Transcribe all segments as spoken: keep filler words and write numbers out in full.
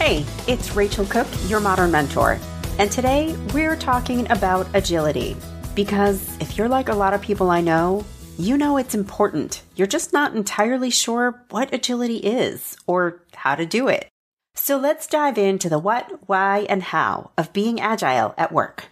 Hey, it's Rachel Cook, your Modern Mentor. And today we're talking about agility. Because if you're like a lot of people I know, you know it's important. You're just not entirely sure what agility is or how to do it. So let's dive into the what, why, and how of being agile at work.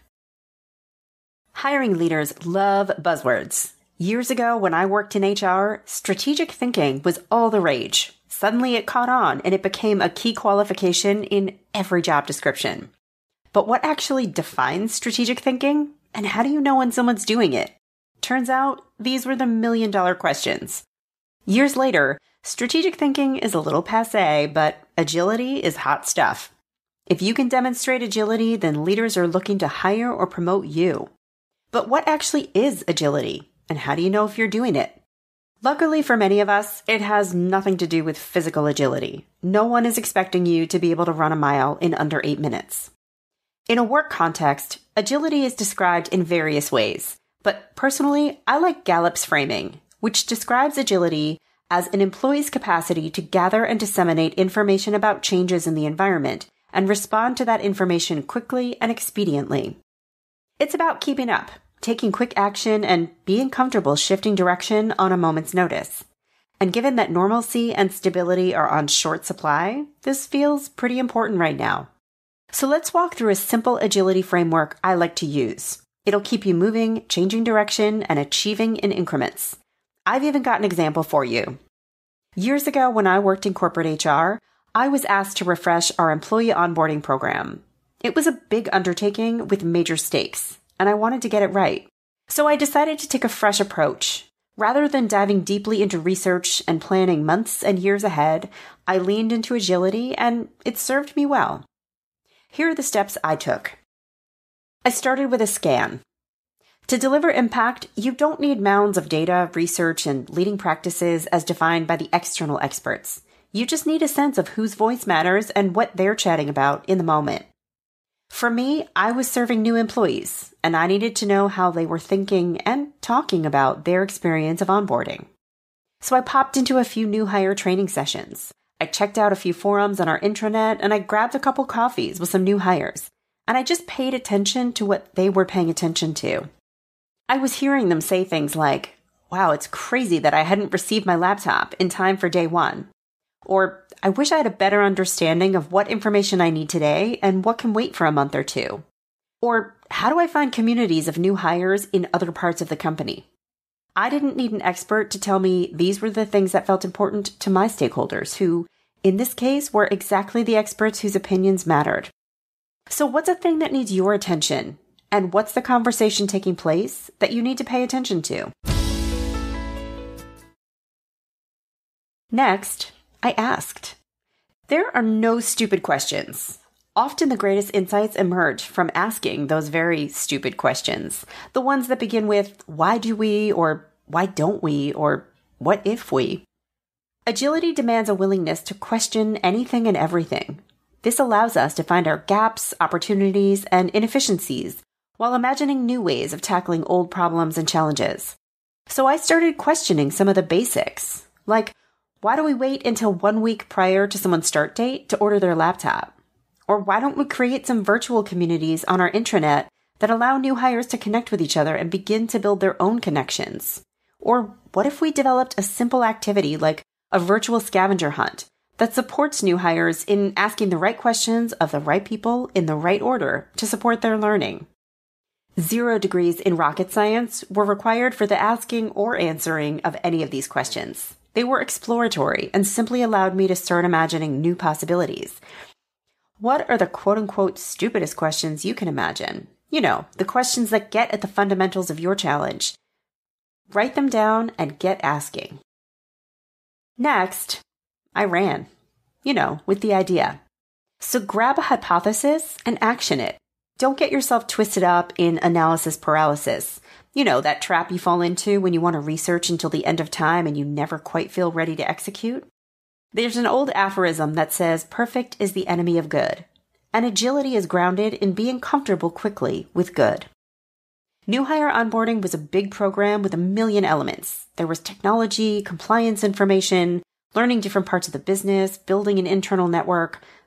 Hiring leaders love buzzwords. Years ago, when I worked in H R, strategic thinking was all the rage. Suddenly it caught on and it became a key qualification in every job description. But what actually defines strategic thinking? And how do you know when someone's doing it? Turns out, these were the million dollar questions. Years later, strategic thinking is a little passé, but agility is hot stuff. If you can demonstrate agility, then leaders are looking to hire or promote you. But what actually is agility? And how do you know if you're doing it? Luckily for many of us, it has nothing to do with physical agility. No one is expecting you to be able to run a mile in under eight minutes. In a work context, agility is described in various ways. But personally, I like Gallup's framing, which describes agility as an employee's capacity to gather and disseminate information about changes in the environment and respond to that information quickly and expediently. It's about keeping up, taking quick action, and being comfortable shifting direction on a moment's notice. And given that normalcy and stability are on short supply, this feels pretty important right now. So let's walk through a simple agility framework I like to use. It'll keep you moving, changing direction, and achieving in increments. I've even got an example for you. Years ago, when I worked in corporate H R, I was asked to refresh our employee onboarding program. It was a big undertaking with major stakes, and I wanted to get it right. So I decided to take a fresh approach. Rather than diving deeply into research and planning months and years ahead, I leaned into agility, and it served me well. Here are the steps I took. I started with a scan. To deliver impact, you don't need mounds of data, research, and leading practices as defined by the external experts. You just need a sense of whose voice matters and what they're chatting about in the moment. For me, I was serving new employees, and I needed to know how they were thinking and talking about their experience of onboarding. So I popped into a few new hire training sessions. I checked out a few forums on our intranet, and I grabbed a couple coffees with some new hires. And I just paid attention to what they were paying attention to. I was hearing them say things like, wow, it's crazy that I hadn't received my laptop in time for day one. Or, I wish I had a better understanding of what information I need today and what can wait for a month or two. Or, how do I find communities of new hires in other parts of the company? I didn't need an expert to tell me these were the things that felt important to my stakeholders, who, in this case, were exactly the experts whose opinions mattered. So what's a thing that needs your attention? And what's the conversation taking place that you need to pay attention to? Next, I asked. There are no stupid questions. Often the greatest insights emerge from asking those very stupid questions. The ones that begin with, why do we, or why don't we, or what if we? Agility demands a willingness to question anything and everything. This allows us to find our gaps, opportunities, and inefficiencies while imagining new ways of tackling old problems and challenges. So I started questioning some of the basics, like, why do we wait until one week prior to someone's start date to order their laptop? Or why don't we create some virtual communities on our intranet that allow new hires to connect with each other and begin to build their own connections? Or what if we developed a simple activity like a virtual scavenger hunt that supports new hires in asking the right questions of the right people in the right order to support their learning? Zero degrees in rocket science were required for the asking or answering of any of these questions. They were exploratory and simply allowed me to start imagining new possibilities. What are the quote-unquote stupidest questions you can imagine? You know, the questions that get at the fundamentals of your challenge. Write them down and get asking. Next, I ran, you know, with the idea. So grab a hypothesis and action it. Don't get yourself twisted up in analysis paralysis. You know, that trap you fall into when you want to research until the end of time and you never quite feel ready to execute. There's an old aphorism that says perfect is the enemy of good, and agility is grounded in being comfortable quickly with good. New hire onboarding was a big program with a million elements. There was technology, compliance information, learning different parts of the business, building an internal network.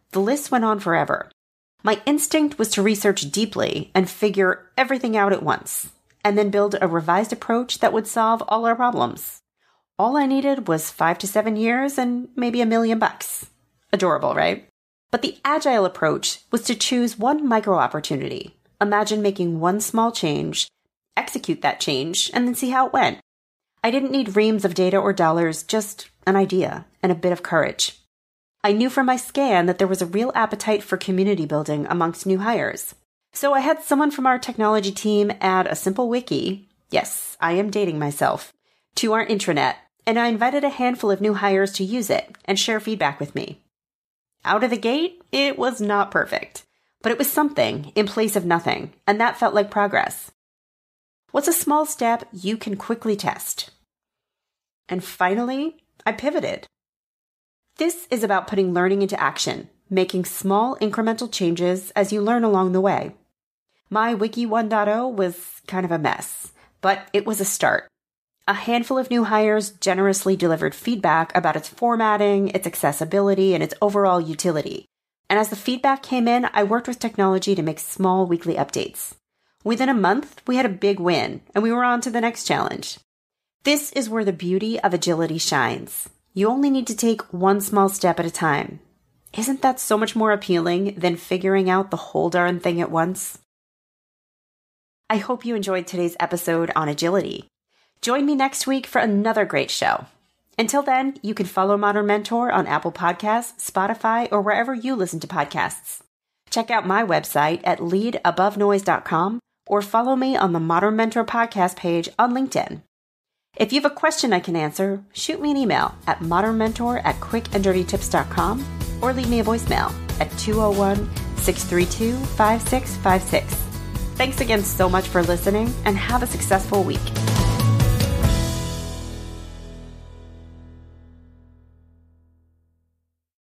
The list went on forever. My instinct was to research deeply and figure everything out at once, and then build a revised approach that would solve all our problems. All I needed was five to seven years and maybe a million bucks. Adorable, right? But the agile approach was to choose one micro opportunity. Imagine making one small change, execute that change, and then see how it went. I didn't need reams of data or dollars, just an idea and a bit of courage. I knew from my scan that there was a real appetite for community building amongst new hires. So I had someone from our technology team add a simple wiki, yes, I am dating myself, to our intranet, and I invited a handful of new hires to use it and share feedback with me. Out of the gate, it was not perfect, but it was something in place of nothing, and that felt like progress. What's a small step you can quickly test? And finally, I pivoted. This is about putting learning into action, making small incremental changes as you learn along the way. My Wiki one point oh was kind of a mess, but it was a start. A handful of new hires generously delivered feedback about its formatting, its accessibility, and its overall utility. And as the feedback came in, I worked with technology to make small weekly updates. Within a month, we had a big win, and we were on to the next challenge. This is where the beauty of agility shines. You only need to take one small step at a time. Isn't that so much more appealing than figuring out the whole darn thing at once? I hope you enjoyed today's episode on agility. Join me next week for another great show. Until then, you can follow Modern Mentor on Apple Podcasts, Spotify, or wherever you listen to podcasts. Check out my website at lead above noise dot com or follow me on the Modern Mentor podcast page on LinkedIn. If you have a question I can answer, shoot me an email at modernmentor at quick and dirty tips dot com or leave me a voicemail at two oh one, six three two, five six five six. Thanks again so much for listening and have a successful week.